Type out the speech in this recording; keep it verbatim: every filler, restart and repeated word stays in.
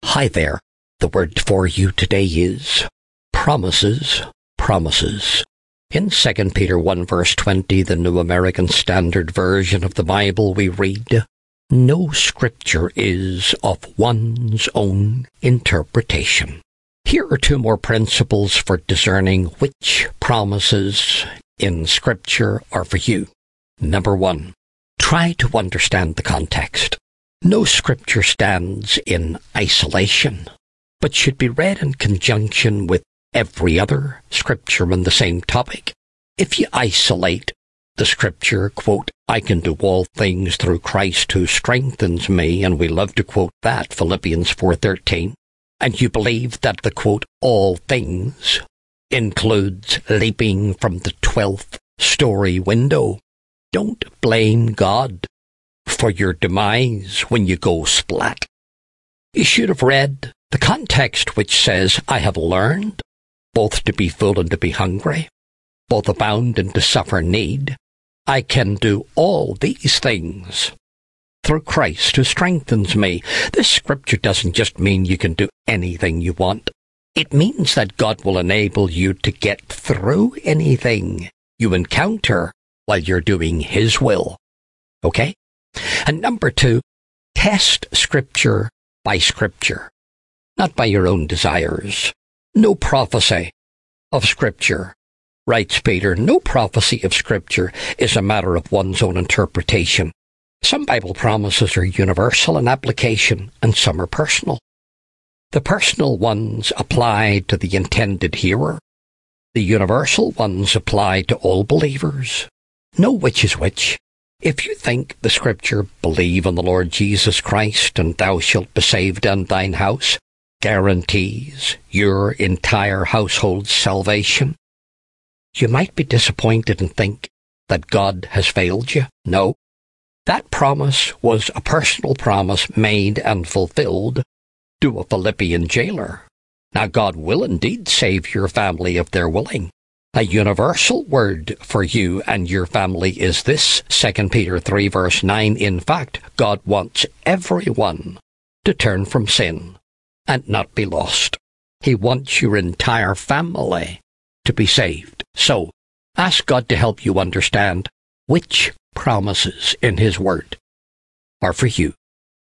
Hi there. The word for you today is promises, promises. In Second Peter one verse twenty, the New American Standard Version of the Bible, we read, "No scripture is of one's own interpretation." Here are two more principles for discerning which promises in Scripture are for you. Number one, try to understand the context. No scripture stands in isolation, but should be read in conjunction with every other scripture on the same topic. If you isolate the scripture, quote, "I can do all things through Christ who strengthens me," and we love to quote that, Philippians four thirteen, and you believe that the, quote, "all things" includes leaping from the twelfth story window, don't blame God for your demise when you go splat. You should have read the context which says, "I have learned both to be full and to be hungry, both abound and to suffer need. I can do all these things through Christ who strengthens me." This scripture doesn't just mean you can do anything you want. It means that God will enable you to get through anything you encounter while you're doing His will. Okay? And number two, test Scripture by Scripture, not by your own desires. No prophecy of Scripture, writes Peter, no prophecy of Scripture is a matter of one's own interpretation. Some Bible promises are universal in application, and some are personal. The personal ones apply to the intended hearer. The universal ones apply to all believers. Know which is which. If you think the Scripture, "Believe on the Lord Jesus Christ, and thou shalt be saved and thine house," guarantees your entire household's salvation, you might be disappointed and think that God has failed you. No. That promise was a personal promise made and fulfilled to a Philippian jailer. Now, God will indeed save your family if they're willing. A universal word for you and your family is this, Second Peter three verse nine. In fact, God wants everyone to turn from sin and not be lost. He wants your entire family to be saved. So, ask God to help you understand which promises in His Word are for you.